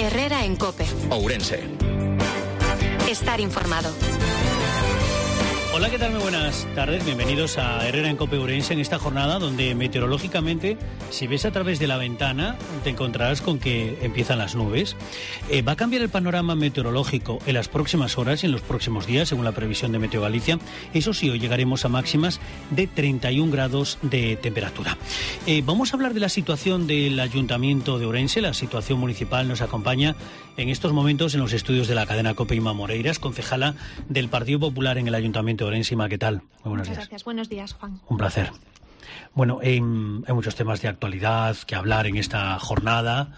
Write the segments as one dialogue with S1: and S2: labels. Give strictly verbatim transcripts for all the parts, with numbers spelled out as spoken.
S1: Herrera en COPE.
S2: Ourense.
S1: Estar informado.
S3: Hola, ¿qué tal? Muy buenas tardes. Bienvenidos a Herrera en COPE Ourense en esta jornada donde meteorológicamente, si ves a través de la ventana, te encontrarás con que empiezan las nubes. Eh, va a cambiar el panorama meteorológico en las próximas horas y en los próximos días, según la previsión de Meteo Galicia. Eso sí, hoy llegaremos a máximas de treinta y un grados de temperatura. Eh, vamos a hablar de la situación del Ayuntamiento de Ourense. La situación municipal nos acompaña en estos momentos en los estudios de la cadena COPE Inma Moreiras, concejala del Partido Popular en el Ayuntamiento de Ourense. Inma, ¿qué tal? Muy buenos
S4: Muchas
S3: días.
S4: Gracias. Buenos días, Juan.
S3: Un placer. Bueno, eh, hay muchos temas de actualidad que hablar en esta jornada,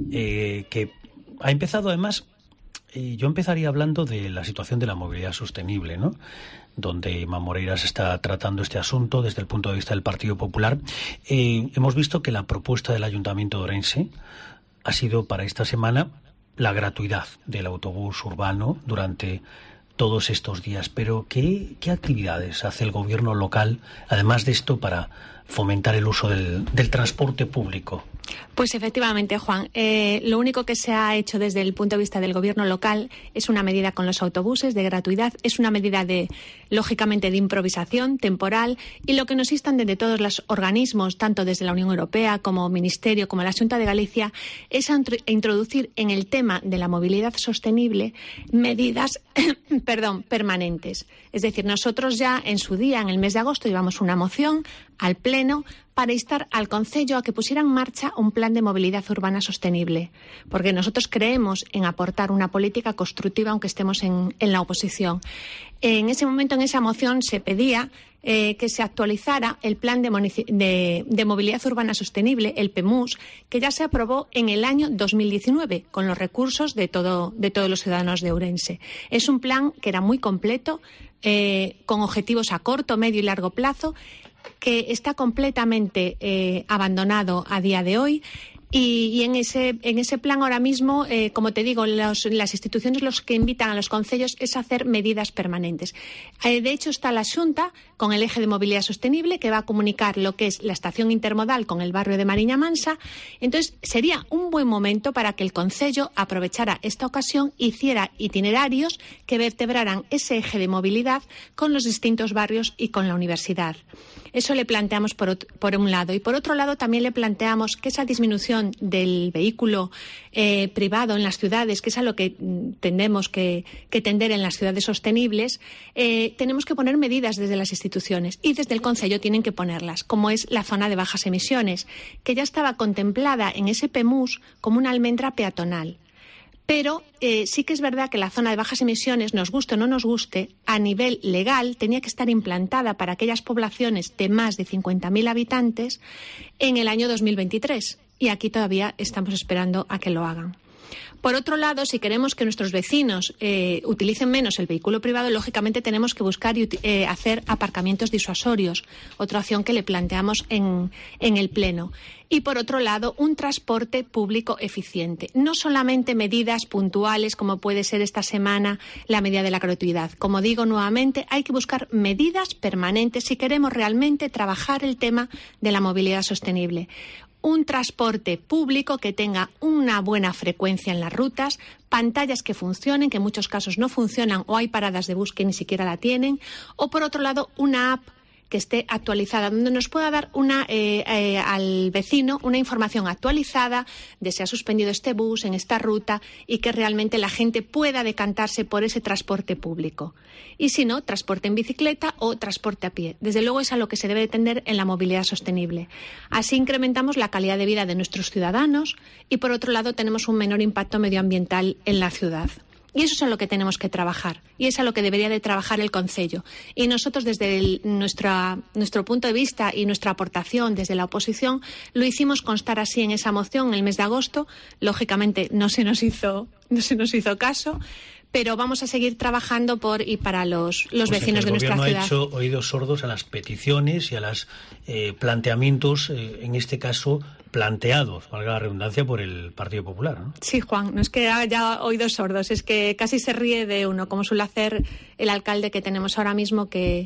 S3: eh, que ha empezado además, eh, yo empezaría hablando de la situación de la movilidad sostenible, ¿no?, donde Inma Moreiras está tratando este asunto desde el punto de vista del Partido Popular. Eh, hemos visto que la propuesta del Ayuntamiento de Ourense ha sido para esta semana la gratuidad del autobús urbano durante todos estos días. Pero ¿qué, qué actividades hace el gobierno local, además de esto, para fomentar el uso del, del transporte público?
S4: Pues efectivamente, Juan, eh, lo único que se ha hecho desde el punto de vista del gobierno local es una medida con los autobuses de gratuidad, es una medida de, lógicamente, de improvisación temporal, y lo que nos instan desde todos los organismos, tanto desde la Unión Europea como Ministerio, como la Xunta de Galicia, es a introducir en el tema de la movilidad sostenible medidas perdón, permanentes. Es decir, nosotros ya en su día, en el mes de agosto, llevamos una moción al Pleno para instar al Concello a que pusiera en marcha un plan de movilidad urbana sostenible, porque nosotros creemos en aportar una política constructiva aunque estemos en, en la oposición. En ese momento, en esa moción, se pedía eh, que se actualizara el plan de, de, de movilidad urbana sostenible, el P E M U S, que ya se aprobó en el año dos mil diecinueve, con los recursos de, todo, de todos los ciudadanos de Ourense. Es un plan que era muy completo, eh, con objetivos a corto, medio y largo plazo, que está completamente eh, abandonado a día de hoy. Y, y en ese en ese plan ahora mismo, eh, como te digo, los, las instituciones los que invitan a los concellos es hacer medidas permanentes. Eh, de hecho, está la Xunta con el eje de movilidad sostenible, que va a comunicar lo que es la estación intermodal con el barrio de Mariña Mansa. Entonces, sería un buen momento para que el concello aprovechara esta ocasión e hiciera itinerarios que vertebraran ese eje de movilidad con los distintos barrios y con la universidad. Eso le planteamos por, por un lado. Y por otro lado, también le planteamos que esa disminución del vehículo eh, privado en las ciudades, que es a lo que tendemos que, que tender en las ciudades sostenibles, eh, tenemos que poner medidas desde las instituciones y desde el Concello tienen que ponerlas, como es la zona de bajas emisiones, que ya estaba contemplada en ese P E M U S como una almendra peatonal. Pero eh, sí que es verdad que la zona de bajas emisiones, nos guste o no nos guste, a nivel legal tenía que estar implantada para aquellas poblaciones de más de cincuenta mil habitantes en el año dos mil veintitrés. Y aquí todavía estamos esperando a que lo hagan. Por otro lado, si queremos que nuestros vecinos eh, utilicen menos el vehículo privado, lógicamente tenemos que buscar y eh, hacer aparcamientos disuasorios, otra opción que le planteamos en, en el Pleno. Y por otro lado, un transporte público eficiente. No solamente medidas puntuales como puede ser esta semana la medida de la gratuidad. Como digo nuevamente, hay que buscar medidas permanentes si queremos realmente trabajar el tema de la movilidad sostenible. Un transporte público que tenga una buena frecuencia en las rutas, pantallas que funcionen, que en muchos casos no funcionan o hay paradas de bus que ni siquiera la tienen, o por otro lado una app que esté actualizada, donde nos pueda dar una eh, eh, al vecino una información actualizada de si ha suspendido este bus en esta ruta y que realmente la gente pueda decantarse por ese transporte público. Y si no, transporte en bicicleta o transporte a pie. Desde luego es a lo que se debe tender en la movilidad sostenible. Así incrementamos la calidad de vida de nuestros ciudadanos y por otro lado tenemos un menor impacto medioambiental en la ciudad. Y eso es a lo que tenemos que trabajar. Y es a lo que debería de trabajar el Concello. Y nosotros, desde el, nuestra, nuestro punto de vista y nuestra aportación desde la oposición, lo hicimos constar así en esa moción en el mes de agosto. Lógicamente no se nos hizo, no se nos hizo caso, pero vamos a seguir trabajando por y para los, los
S3: pues
S4: vecinos de nuestra ciudad.
S3: El gobierno ha hecho oídos sordos a las peticiones y a los eh, planteamientos, eh, en este caso, planteados, valga la redundancia, por el Partido Popular, ¿no?
S4: Sí, Juan, no es que haya oídos sordos, es que casi se ríe de uno, como suele hacer el alcalde que tenemos ahora mismo, que,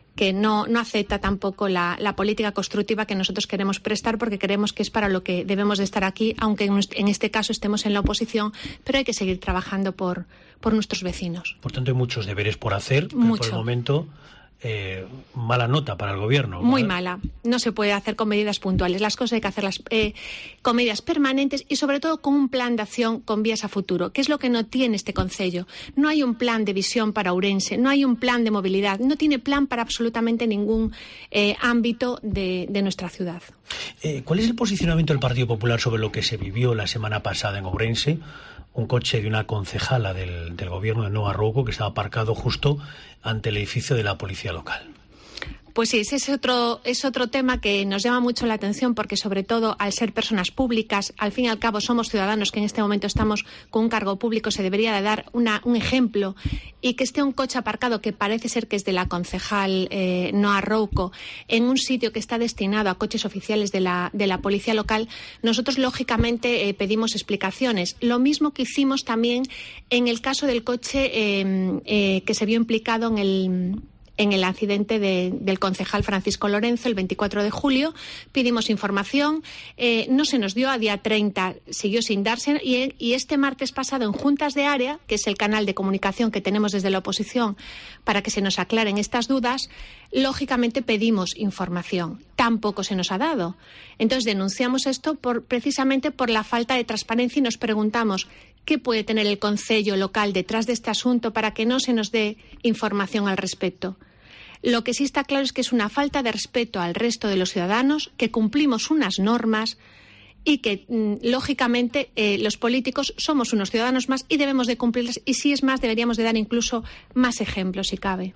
S4: que no, no acepta tampoco la, la política constructiva que nosotros queremos prestar, porque creemos que es para lo que debemos de estar aquí, aunque en, en este caso estemos en la oposición, pero hay que seguir trabajando por, por nuestros vecinos.
S3: Por tanto, hay muchos deberes por hacer, pero
S4: Mucho.
S3: por el momento eh, mala nota para el gobierno.
S4: Muy mala. No se puede hacer con medidas puntuales. Las cosas hay que hacerlas eh, con medidas permanentes y sobre todo con un plan de acción con vías a futuro, que es lo que no tiene este concello. No hay un plan de visión para Ourense, no hay un plan de movilidad, no tiene plan para absolutamente ningún eh, ámbito de, de nuestra ciudad.
S3: Eh, ¿Cuál es el posicionamiento del Partido Popular sobre lo que se vivió la semana pasada en Ourense? Un coche de una concejala del, del gobierno de Noa Rouco que estaba aparcado justo ante el edificio de la policía local.
S4: Pues sí, ese es otro, es otro tema que nos llama mucho la atención porque, sobre todo, al ser personas públicas, al fin y al cabo somos ciudadanos que en este momento estamos con un cargo público, se debería de dar una, un ejemplo, y que esté un coche aparcado que parece ser que es de la concejal eh, Noa Rouco en un sitio que está destinado a coches oficiales de la, de la policía local, nosotros lógicamente eh, pedimos explicaciones. Lo mismo que hicimos también en el caso del coche eh, eh, que se vio implicado en el... en el accidente de, del concejal Francisco Lorenzo el veinticuatro de julio. Pedimos información, eh, no se nos dio, a día treinta siguió sin darse, y, y este martes pasado en Juntas de Área, que es el canal de comunicación que tenemos desde la oposición para que se nos aclaren estas dudas, lógicamente pedimos información. Tampoco se nos ha dado. Entonces denunciamos esto por, precisamente por la falta de transparencia, y nos preguntamos qué puede tener el concello local detrás de este asunto para que no se nos dé información al respecto. Lo que sí está claro es que es una falta de respeto al resto de los ciudadanos, que cumplimos unas normas y que, lógicamente, eh, los políticos somos unos ciudadanos más y debemos de cumplirlas, y si es más, deberíamos de dar incluso más ejemplos, si cabe.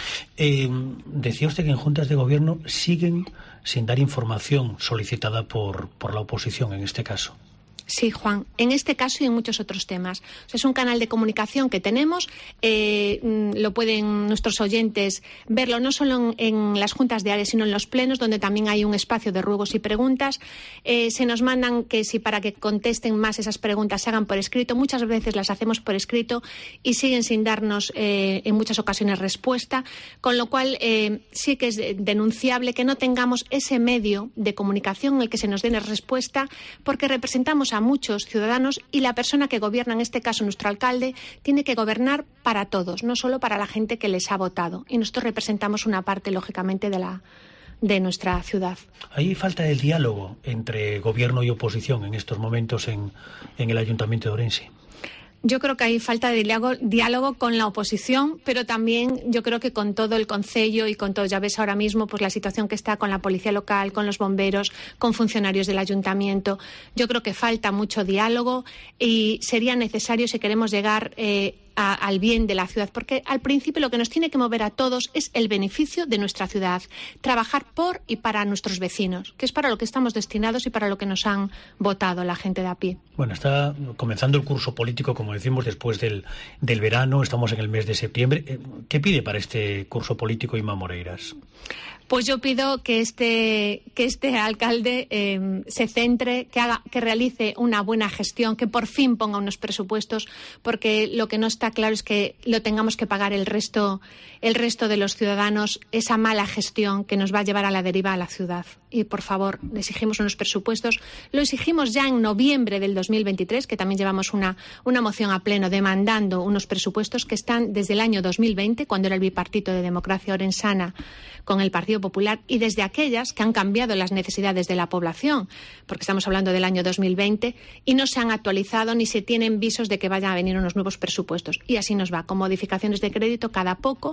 S3: Eh, decía usted que en juntas de gobierno siguen sin dar información solicitada por, por la oposición en este caso.
S4: Sí, Juan, en este caso y en muchos otros temas. O sea, es un canal de comunicación que tenemos, eh, lo pueden nuestros oyentes verlo no solo en, en las juntas de área, sino en los plenos, donde también hay un espacio de ruegos y preguntas. Eh, se nos mandan que si para que contesten más esas preguntas se hagan por escrito. Muchas veces las hacemos por escrito y siguen sin darnos eh, en muchas ocasiones respuesta, con lo cual eh, sí que es denunciable que no tengamos ese medio de comunicación en el que se nos den respuesta, porque representamos a muchos ciudadanos y la persona que gobierna, en este caso nuestro alcalde, tiene que gobernar para todos, no solo para la gente que les ha votado. Y nosotros representamos una parte, lógicamente, de la de nuestra ciudad.
S3: ¿Hay falta de diálogo entre gobierno y oposición en estos momentos en, en el Ayuntamiento de Ourense?
S4: Yo creo que hay falta de diálogo, diálogo con la oposición, pero también yo creo que con todo el concello y con todo, ya ves ahora mismo pues la situación que está con la policía local, con los bomberos, con funcionarios del ayuntamiento. Yo creo que falta mucho diálogo y sería necesario si queremos llegar eh, a, al bien de la ciudad, porque al principio lo que nos tiene que mover a todos es el beneficio de nuestra ciudad, trabajar por y para nuestros vecinos, que es para lo que estamos destinados y para lo que nos han votado la gente de a pie.
S3: Bueno, está comenzando el curso político, como decimos, después del, del verano, estamos en el mes de septiembre. ¿Qué pide para este curso político Inma Moreiras?
S4: Pues yo pido que este, que este alcalde eh, se centre, que haga, que realice una buena gestión, que por fin ponga unos presupuestos, porque lo que no está claro es que lo tengamos que pagar el resto, el resto de los ciudadanos, esa mala gestión que nos va a llevar a la deriva a la ciudad. Y por favor, le exigimos unos presupuestos. Lo exigimos ya en noviembre del dos mil veintitrés, que también llevamos una, una moción a pleno demandando unos presupuestos que están desde el año dos mil veinte, cuando era el bipartito de Democracia Orensana con el Partido Popular, y desde aquellas que han cambiado las necesidades de la población, porque estamos hablando del año dos mil veinte, y no se han actualizado ni se tienen visos de que vayan a venir unos nuevos presupuestos. Y así nos va, con modificaciones de crédito cada poco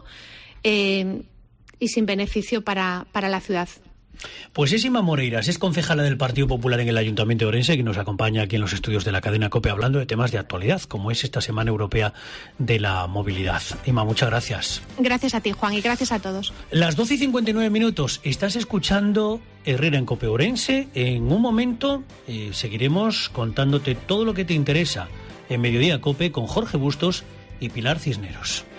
S4: eh, y sin beneficio para, para la ciudad.
S3: Pues es Inma Moreiras, es concejala del Partido Popular en el Ayuntamiento de Ourense, que nos acompaña aquí en los estudios de la cadena COPE hablando de temas de actualidad, como es esta Semana Europea de la Movilidad. Inma, muchas gracias.
S4: Gracias a ti, Juan, y gracias a todos.
S3: Las doce y cincuenta y nueve minutos, estás escuchando Herrera en COPE Ourense. En un momento eh, seguiremos contándote todo lo que te interesa en Mediodía COPE con Jorge Bustos y Pilar Cisneros.